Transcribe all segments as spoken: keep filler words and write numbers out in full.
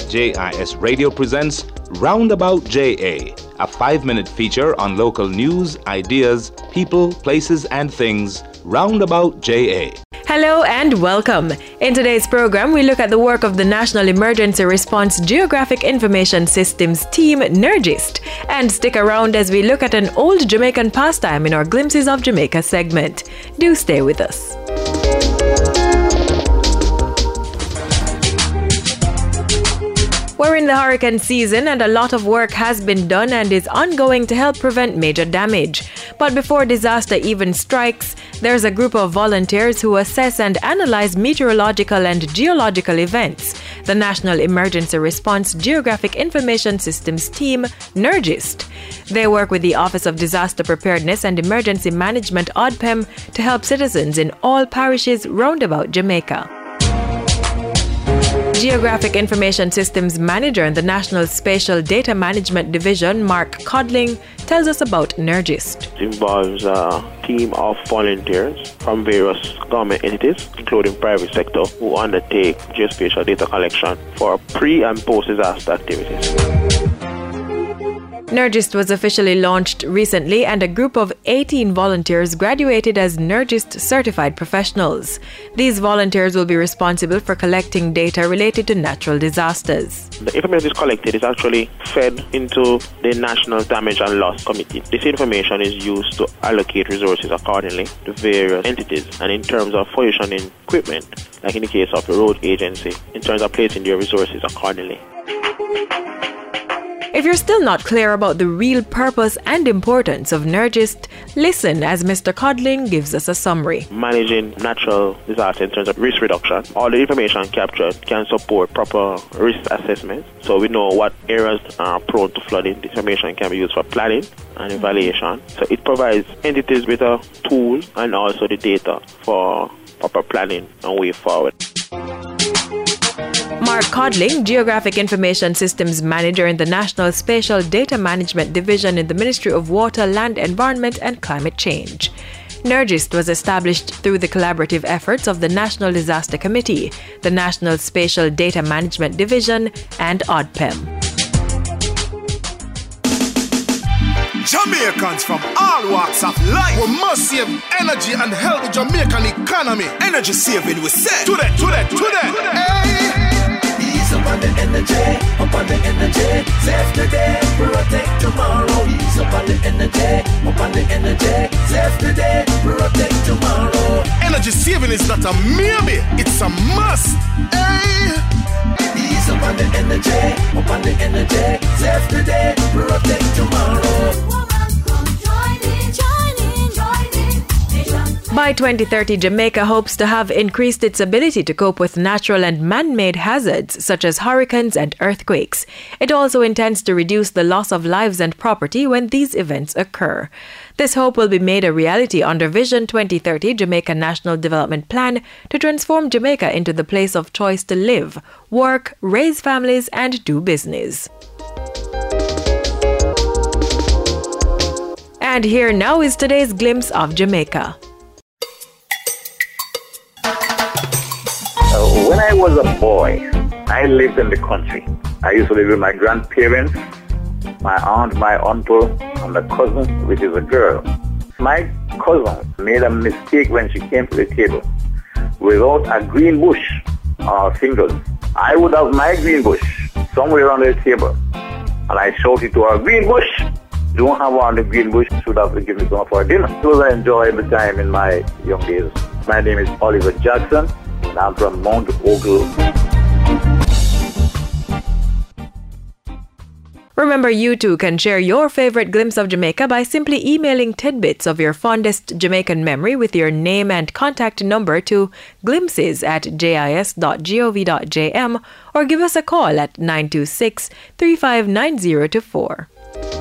J I S Radio presents Roundabout J A, a five-minute feature on local news, ideas, people, places, and things. Roundabout J A. Hello and welcome. In today's program, we look at the work of the National Emergency Response Geographic Information Systems team, NERGIST. And stick around as we look at an old Jamaican pastime in our Glimpses of Jamaica segment. Do stay with us. We're in the hurricane season and a lot of work has been done and is ongoing to help prevent major damage. But before disaster even strikes, there's a group of volunteers who assess and analyze meteorological and geological events. The National Emergency Response Geographic Information Systems team, NERGIST. They work with the Office of Disaster Preparedness and Emergency Management, O D P E M, to help citizens in all parishes roundabout Jamaica. Geographic Information Systems Manager in the National Spatial Data Management Division, Mark Codling, tells us about NERGIST. It involves a team of volunteers from various government entities, including private sector, who undertake geospatial data collection for pre- and post-disaster activities. NERGIST was officially launched recently and a group of eighteen volunteers graduated as NERGIST certified professionals. These volunteers will be responsible for collecting data related to natural disasters. The information is collected is actually fed into the National Damage and Loss Committee. This information is used to allocate resources accordingly to various entities, and in terms of positioning equipment, like in the case of the road agency, in terms of placing their resources accordingly. If you're still not clear about the real purpose and importance of NERGIST, listen as Mister Codling gives us a summary. Managing natural disaster in terms of risk reduction. All the information captured can support proper risk assessment. So we know what areas are prone to flooding. The information can be used for planning and evaluation. So it provides entities with a tool and also the data for proper planning and way forward. Mark Codling, Geographic Information Systems Manager in the National Spatial Data Management Division in the Ministry of Water, Land, Environment and Climate Change. NERGIST was established through the collaborative efforts of the National Disaster Committee, the National Spatial Data Management Division, and O D P E M. Jamaicans from all walks of life, we must save energy and help the Jamaican economy. Energy saving, we say. To that, to that, to that. Hey. Ease up on the energy, up on the energy. Save today, protect tomorrow. Ease up on the energy, up on the energy. Save today, protect tomorrow. Energy saving is not a maybe, it's a must. Hey. Ease up on the energy, up on the energy. Save today, protect tomorrow. By twenty thirty, Jamaica hopes to have increased its ability to cope with natural and man-made hazards such as hurricanes and earthquakes. It also intends to reduce the loss of lives and property when these events occur. This hope will be made a reality under Vision twenty thirty Jamaica National Development Plan to transform Jamaica into the place of choice to live, work, raise families, and do business. And here now is today's glimpse of Jamaica. When I was a boy, I lived in the country. I used to live with my grandparents, my aunt, my uncle, and a cousin, which is a girl. My cousin made a mistake when she came to the table. Without a green bush on her fingers, I would have my green bush somewhere on the table. And I shouted to her, "Green bush! Don't have one on the green bush, should have given me some for dinner." It was an enjoyable time in my young days. My name is Oliver Jackson. I'm from Mount Ogle. Remember, you too can share your favorite glimpse of Jamaica by simply emailing tidbits of your fondest Jamaican memory with your name and contact number to glimpses at jis dot gov dot jm or give us a call at nine two six, three five nine zero two four.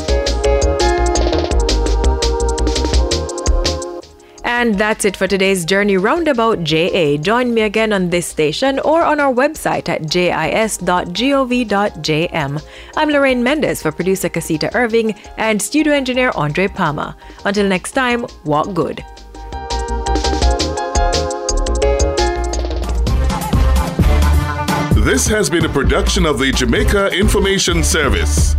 And that's it for today's journey roundabout J A. Join me again on this station or on our website at jis dot gov dot jm. I'm Lorraine Mendez for producer Casita Irving and studio engineer Andre Palma. Until next time, walk good. This has been a production of the Jamaica Information Service.